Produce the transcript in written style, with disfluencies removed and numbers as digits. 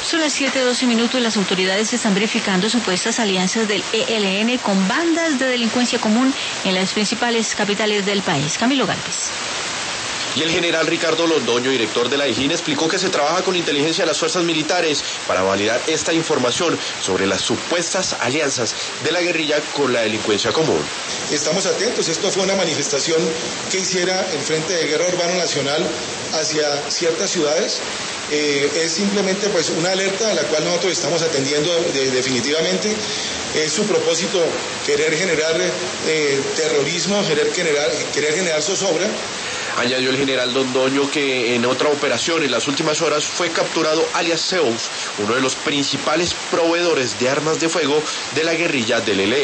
Son las 7:12. Las autoridades están verificando supuestas alianzas del ELN con bandas de delincuencia común en las principales capitales del país. Camilo Galvez. Y el general Ricardo Londoño, director de la DIJÍN, explicó que se trabaja con inteligencia de las fuerzas militares para validar esta información sobre las supuestas alianzas de la guerrilla con la delincuencia común. Estamos atentos, esto fue una manifestación que hiciera el Frente de Guerra Urbano Nacional hacia ciertas ciudades. Es simplemente pues una alerta a la cual nosotros estamos atendiendo definitivamente. Es su propósito querer generar terrorismo, querer generar zozobra. Añadió el general Londoño que en otra operación en las últimas horas fue capturado alias Zeus, uno de los principales proveedores de armas de fuego de la guerrilla del ELN.